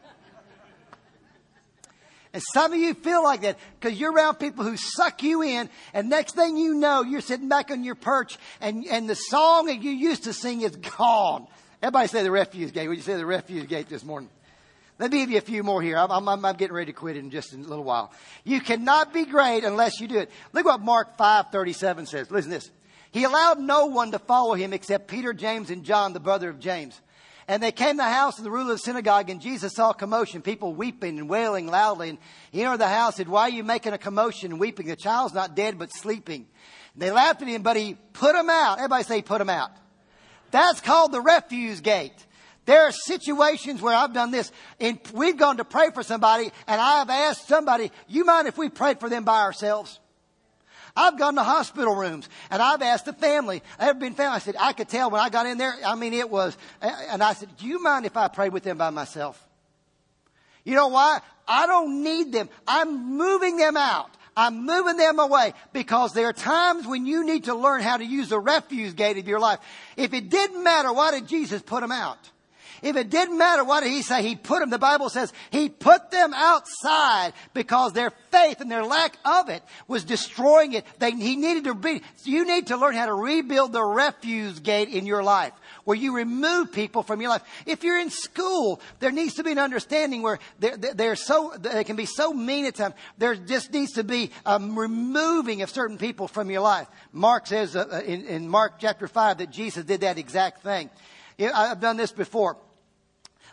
And some of you feel like that because you're around people who suck you in. And next thing you know, you're sitting back on your perch and, and the song that you used to sing is gone. Everybody say the refuse gate. Would you say the refuse gate this morning? Let me give you a few more here. I'm, I'm, I'm getting ready to quit in just a little while. You cannot be great unless you do it. Look what Mark five thirty-seven says. Listen to this. He allowed no one to follow him except Peter, James, and John, the brother of James. And they came to the house of the ruler of the synagogue, and Jesus saw a commotion, people weeping and wailing loudly. And he entered the house and said, why are you making a commotion and weeping? The child's not dead, but sleeping. And they laughed at him, but he put them out. Everybody say, put them out. That's called the refuse gate. There are situations where I've done this, and we've gone to pray for somebody, and I've asked somebody, you mind if we prayed for them by ourselves? I've gone to hospital rooms and I've asked the family, I've ever been family. I said, I could tell when I got in there. I mean, it was, and I said, do you mind if I prayed with them by myself? You know why? I don't need them. I'm moving them out. I'm moving them away because there are times when you need to learn how to use the refuse gate of your life. If it didn't matter, why did Jesus put them out? If it didn't matter, what did He say? He put them, the Bible says, He put them outside because their faith and their lack of it was destroying it. They, he needed to be, you need to learn how to rebuild the refuse gate in your life where you remove people from your life. If you're in school, there needs to be an understanding where they're, they're so, they can be so mean at times. There just needs to be um, removing of certain people from your life. Mark says uh, in, in Mark chapter five that Jesus did that exact thing. I've done this before.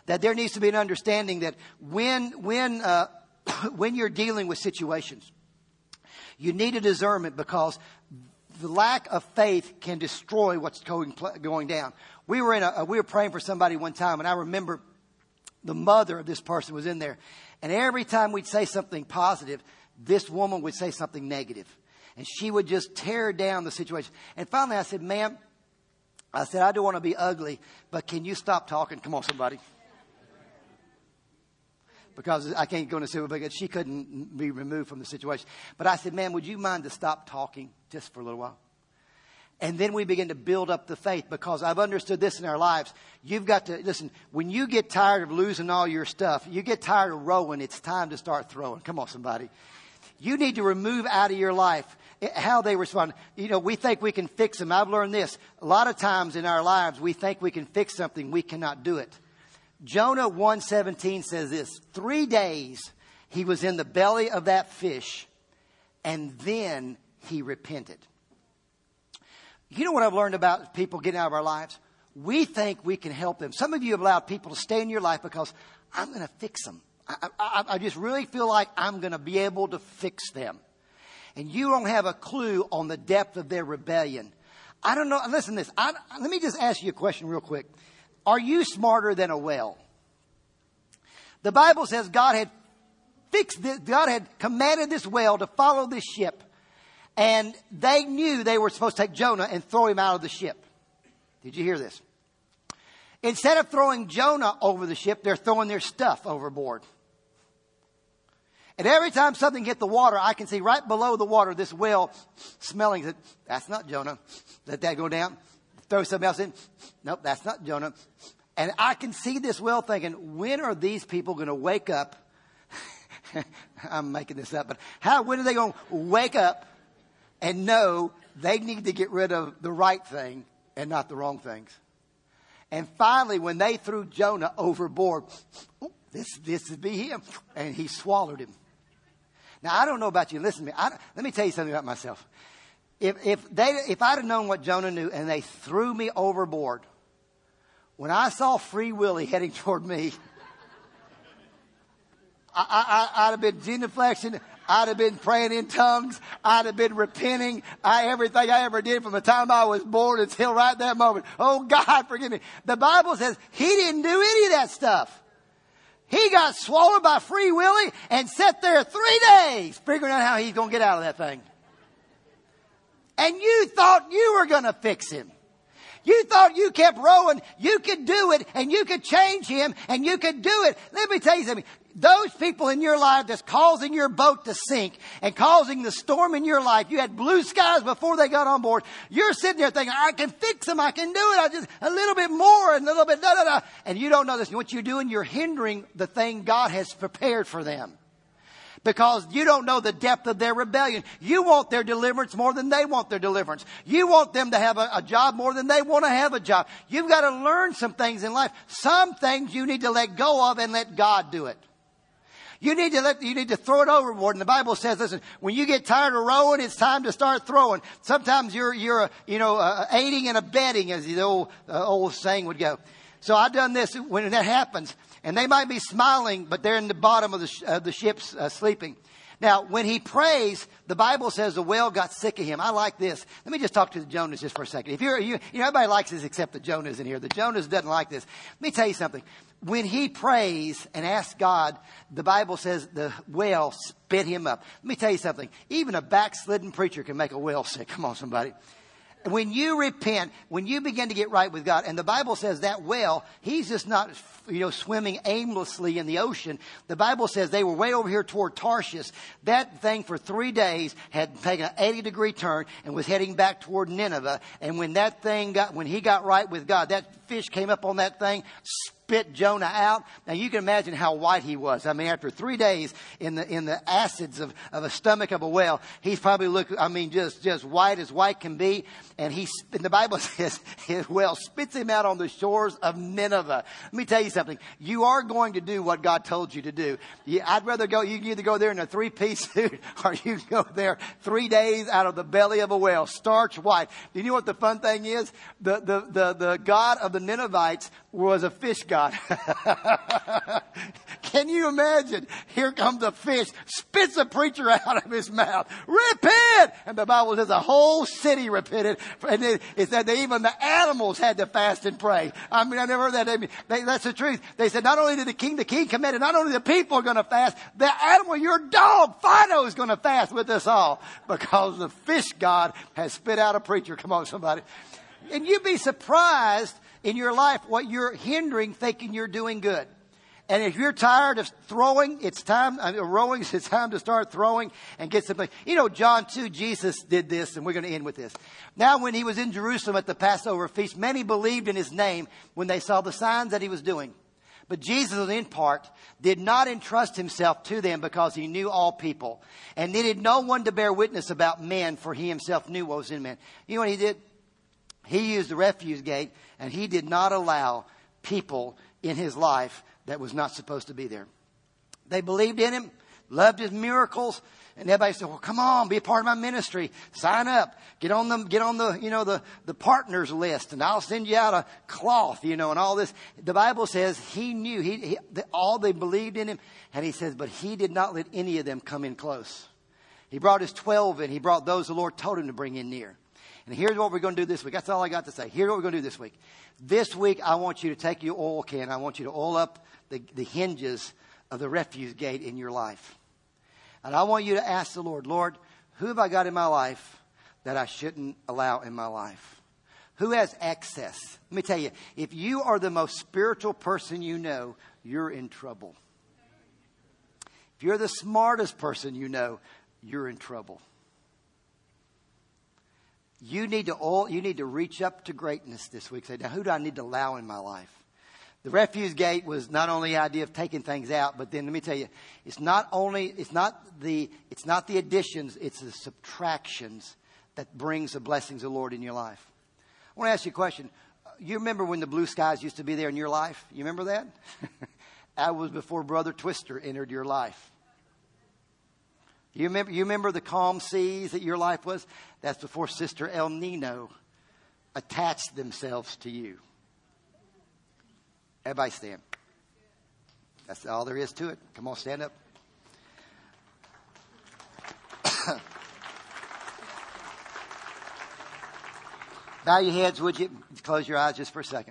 That there needs to be an understanding that when, when, uh, when you're dealing with situations, you need a discernment, because the lack of faith can destroy what's going, going down. We were in a, we were praying for somebody one time, and I remember the mother of this person was in there. And every time we'd say something positive, this woman would say something negative. And she would just tear down the situation. And finally I said, ma'am, I said, I don't want to be ugly, but can you stop talking? Come on, somebody. Because I can't go into civil, because she couldn't be removed from the situation. But I said, ma'am, would you mind to stop talking just for a little while? And then we begin to build up the faith, because I've understood this in our lives. You've got to, listen, when you get tired of losing all your stuff, you get tired of rowing, it's time to start throwing. Come on, somebody. You need to remove out of your life how they respond. You know, we think we can fix them. I've learned this. A lot of times in our lives, we think we can fix something. We cannot do it. Jonah one seventeen says this: three days he was in the belly of that fish, and then he repented. You know what I've learned about people getting out of our lives? We think we can help them. Some of you have allowed people to stay in your life because I'm going to fix them. I, I, I just really feel like I'm going to be able to fix them. And you don't have a clue on the depth of their rebellion. I don't know. Listen to this. I, let me just ask you a question real quick. Are you smarter than a whale? The Bible says God had fixed this, God had commanded this whale to follow this ship. And they knew they were supposed to take Jonah and throw him out of the ship. Did you hear this? Instead of throwing Jonah over the ship, they're throwing their stuff overboard. And every time something hit the water, I can see right below the water this whale smelling it. That's not Jonah. Let that go down. Throw something else in. Nope, that's not Jonah. And I can see this whale thinking, when are these people going to wake up? I'm making this up, but how, when are they going to wake up and know they need to get rid of the right thing and not the wrong things? And finally, when they threw Jonah overboard, oh, this, this would be him. And he swallowed him. Now, I don't know about you. Listen to me. I, let me tell you something about myself. If, if they, if I'd have known what Jonah knew and they threw me overboard, when I saw Free Willy heading toward me, I, I, I'd have been genuflecting. I'd have been praying in tongues. I'd have been repenting. I, everything I ever did from the time I was born until right that moment. Oh, God, forgive me. The Bible says he didn't do any of that stuff. He got swallowed by Free Willy and sat there three days figuring out how he's going to get out of that thing. And you thought you were going to fix him. You thought you kept rowing, you could do it, and you could change him, and you could do it. Let me tell you something. Those people in your life that's causing your boat to sink and causing the storm in your life, you had blue skies before they got on board. You're sitting there thinking, I can fix them, I can do it, I just a little bit more, and a little bit da da da. And you don't know this. What you're doing, you're hindering the thing God has prepared for them. Because you don't know the depth of their rebellion. You want their deliverance more than they want their deliverance. You want them to have a, a job more than they want to have a job. You've got to learn some things in life. Some things you need to let go of and let God do it. You need to let, you need to throw it overboard. And the Bible says, listen, when you get tired of rowing, it's time to start throwing. Sometimes you're, you're, uh, you know, uh, aiding and abetting, as the old, uh, old saying would go. So I've done this when that happens. And they might be smiling, but they're in the bottom of the, sh- uh, the ship uh, sleeping. Now, when he prays, the Bible says the whale got sick of him. I like this. Let me just talk to the Jonas just for a second. If you're, you, you know, everybody likes this except the Jonas in here. The Jonas doesn't like this. Let me tell you something. When he prays and asks God, the Bible says the whale spit him up. Let me tell you something. Even a backslidden preacher can make a whale sick. Come on, somebody. When you repent, when you begin to get right with God, and the Bible says that whale, he's just not, you know, swimming aimlessly in the ocean. The Bible says they were way over here toward Tarshish. That thing for three days had taken an eighty degree turn and was heading back toward Nineveh. And when that thing got, when he got right with God, that fish came up on that thing, spit Jonah out. Now you can imagine how white he was. I mean, after three days in the, in the acids of, of a stomach of a whale, he's probably looked, I mean, just, just white as white can be. And he, and the Bible says his whale spits him out on the shores of Nineveh. Let me tell you something. You are going to do what God told you to do. You, I'd rather go, you can either go there in a three piece suit or you can go there three days out of the belly of a whale, starch white. Do you know what the fun thing is? The, the, the, the God of the Ninevites was a fish god. Can you imagine? Here comes a fish, spits a preacher out of his mouth. Repent! And the Bible says the whole city repented. And it, it said that even the animals had to fast and pray. I mean, I never heard that. I mean, they, that's the truth. They said not only did the king, the king commanded, not only the people are going to fast, the animal, your dog, Fido, is going to fast with us all. Because the fish god has spit out a preacher. Come on, somebody. And you'd be surprised in your life what you're hindering thinking you're doing good. And if you're tired of throwing, it's time, I mean, rowing, it's time to start throwing and get something. You know, John two, Jesus did this, and we're going to end with this. Now, when he was in Jerusalem at the Passover feast, many believed in his name when they saw the signs that he was doing. But Jesus, in part, did not entrust himself to them because he knew all people and needed no one to bear witness about men, for he himself knew what was in men. You know what he did? He used the refuse gate, and he did not allow people in his life that was not supposed to be there. They believed in him, loved his miracles, and everybody said, well, come on, be a part of my ministry. Sign up. Get on the, get on the, you know, the, the partners list, and I'll send you out a cloth, you know, and all this. The Bible says he knew, he, he all they believed in him, and he says, but he did not let any of them come in close. He brought his twelve in. He brought those the Lord told him to bring in near. And here's what we're going to do this week. That's all I got to say. Here's what we're going to do this week. This week, I want you to take your oil can. I want you to oil up the, the hinges of the refuse gate in your life. And I want you to ask the Lord, Lord, who have I got in my life that I shouldn't allow in my life? Who has access? Let me tell you, if you are the most spiritual person you know, you're in trouble. If you're the smartest person you know, you're in trouble. You need to all, you need to reach up to greatness this week. Say, now, who do I need to allow in my life? The refuse gate was not only the idea of taking things out, but then let me tell you, it's not only, it's not the, it's not the additions, it's the subtractions that brings the blessings of the Lord in your life. I want to ask you a question. You remember when the blue skies used to be there in your life? You remember that? That was before Brother Twister entered your life. You remember, you remember the calm seas that your life was? That's before Sister El Nino attached themselves to you. Everybody stand. That's all there is to it. Come on, stand up. Bow your heads, would you? Close your eyes just for a second.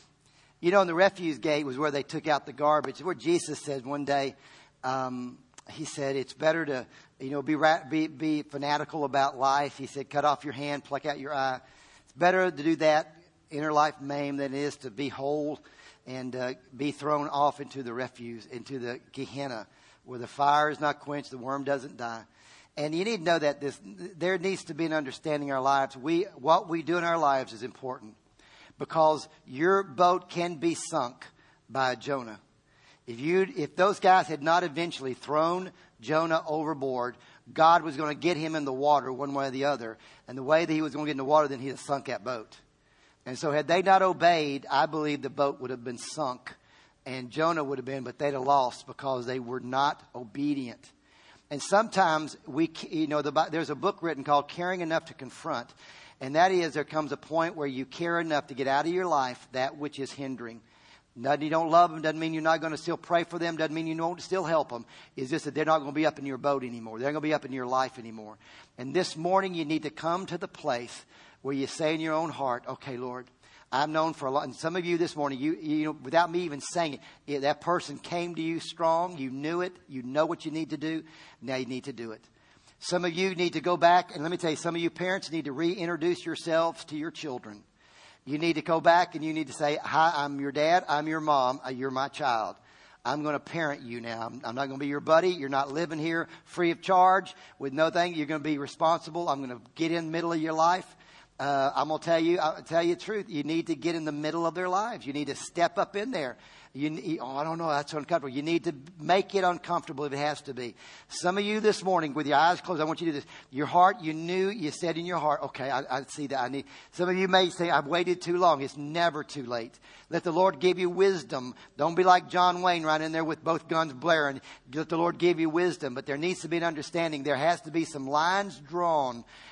You know, in the refuse gate was where they took out the garbage. Where Jesus said one day, um, he said, it's better to, you know, be, be, be fanatical about life. He said, cut off your hand, pluck out your eye. It's better to do that, inner life maimed, than it is to be whole and uh, be thrown off into the refuse, into the Gehenna, where the fire is not quenched, the worm doesn't die. And you need to know that this, there needs to be an understanding in our lives. We, what we do in our lives is important, because your boat can be sunk by Jonah. If you, if those guys had not eventually thrown Jonah overboard, God was going to get him in the water one way or the other. And the way that he was going to get in the water, then he'd have sunk that boat. And so had they not obeyed, I believe the boat would have been sunk. And Jonah would have been, but they'd have lost because they were not obedient. And sometimes we, you know, the, there's a book written called Caring Enough to Confront. And that is, there comes a point where you care enough to get out of your life that which is hindering. Doesn't you don't love them, doesn't mean you're not going to still pray for them, doesn't mean you won't still help them. It's just that they're not going to be up in your boat anymore. They're going to be up in your life anymore. And this morning you need to come to the place where you say in your own heart, okay, Lord, I've known for a lot. And some of you this morning, you, you know, without me even saying it, that person came to you strong. You knew it. You know what you need to do. Now you need to do it. Some of you need to go back. And let me tell you, some of you parents need to reintroduce yourselves to your children. You need to go back and you need to say, hi, I'm your dad. I'm your mom. You're my child. I'm going to parent you now. I'm, I'm not going to be your buddy. You're not living here free of charge with no thing. You're going to be responsible. I'm going to get in the middle of your life. Uh, I'm going to tell you, I'll tell you the truth. You need to get in the middle of their lives. You need to step up in there. You, oh, I don't know. That's uncomfortable. You need to make it uncomfortable if it has to be. Some of you this morning with your eyes closed, I want you to do this. Your heart, you knew, you said in your heart, okay, I, I see that. I need. Some of you may say, I've waited too long. It's never too late. Let the Lord give you wisdom. Don't be like John Wayne right in there with both guns blaring. Let the Lord give you wisdom. But there needs to be an understanding. There has to be some lines drawn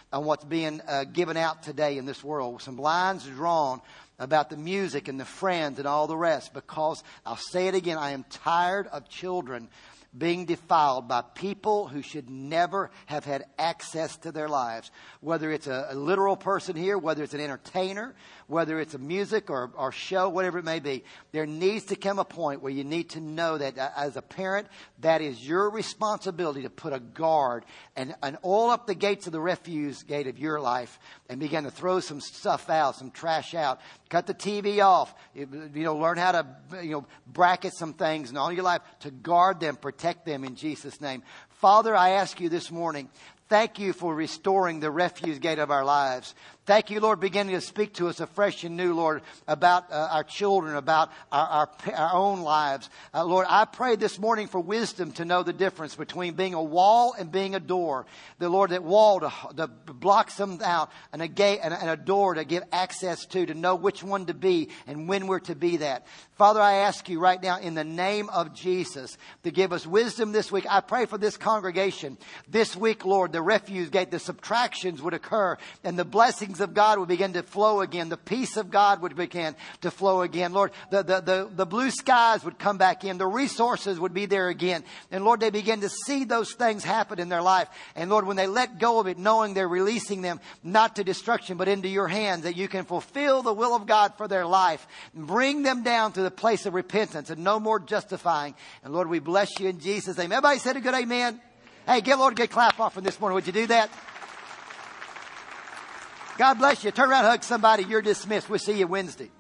on what's being uh, given out today in this world. Some lines drawn about the music and the friends and all the rest, because I'll say it again, I am tired of children being defiled by people who should never have had access to their lives. Whether it's a, a literal person here, whether it's an entertainer, whether it's a music or, or show, whatever it may be, there needs to come a point where you need to know that uh, as a parent, that is your responsibility to put a guard and, and oil up the gates of the refuse gate of your life and begin to throw some stuff out, some trash out. Cut the T V off. You know, learn how to, you know, bracket some things in all your life to guard them, protect them in Jesus' name. Father, I ask you this morning, thank you for restoring the refuse gate of our lives. Thank you, Lord, beginning to speak to us afresh and new, Lord, about uh, our children, about our, our, our own lives. Uh, Lord, I pray this morning for wisdom to know the difference between being a wall and being a door. The Lord, that wall to, to block them out, and a gate and a, and a door to give access to, to know which one to be and when we're to be that. Father, I ask you right now in the name of Jesus to give us wisdom this week. I pray for this congregation this week, Lord, the refuse gate, the subtractions would occur and the blessings of God would begin to flow again. The peace of God would begin to flow again. Lord, the, the, the, the blue skies would come back in. The resources would be there again. And Lord, they begin to see those things happen in their life. And Lord, when they let go of it, knowing they're releasing them not to destruction, but into your hands, that you can fulfill the will of God for their life and bring them down to the place of repentance and no more justifying. And Lord, we bless you in Jesus' name. Everybody said a good amen. Hey, give Lord a good clap offering this morning. Would you do that? God bless you. Turn around and hug somebody. You're dismissed. We'll see you Wednesday.